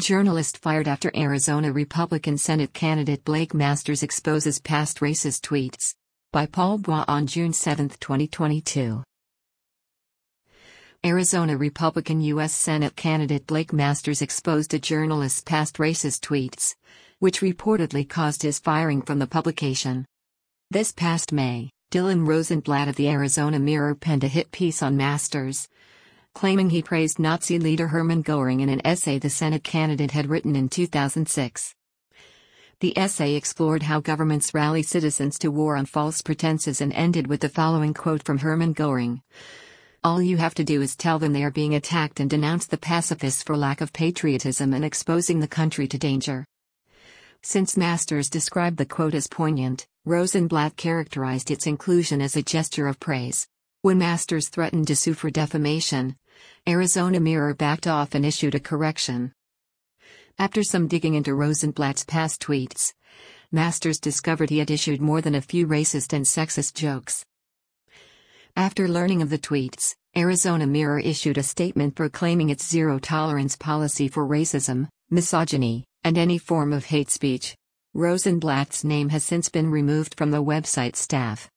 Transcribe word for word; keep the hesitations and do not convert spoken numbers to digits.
Journalist fired after Arizona Republican Senate candidate Blake Masters exposes past racist tweets. By Paul Bois on June seventh, twenty twenty-two. Arizona Republican U S Senate candidate Blake Masters exposed a journalist's past racist tweets, which reportedly caused his firing from the publication. This past May, Dylan Rosenblatt of the Arizona Mirror penned a hit piece on Masters, claiming he praised Nazi leader Hermann Goering in an essay the Senate candidate had written in two thousand six. The essay explored how governments rally citizens to war on false pretenses and ended with the following quote from Hermann Goering: "All you have to do is tell them they are being attacked and denounce the pacifists for lack of patriotism and exposing the country to danger." Since Masters described the quote as poignant, Rosenblatt characterized its inclusion as a gesture of praise. When Masters threatened to sue for defamation, Arizona Mirror backed off and issued a correction. After some digging into Rosenblatt's past tweets, Masters discovered he had issued more than a few racist and sexist jokes. After learning of the tweets, Arizona Mirror issued a statement proclaiming its zero-tolerance policy for racism, misogyny, and any form of hate speech. Rosenblatt's name has since been removed from the website staff.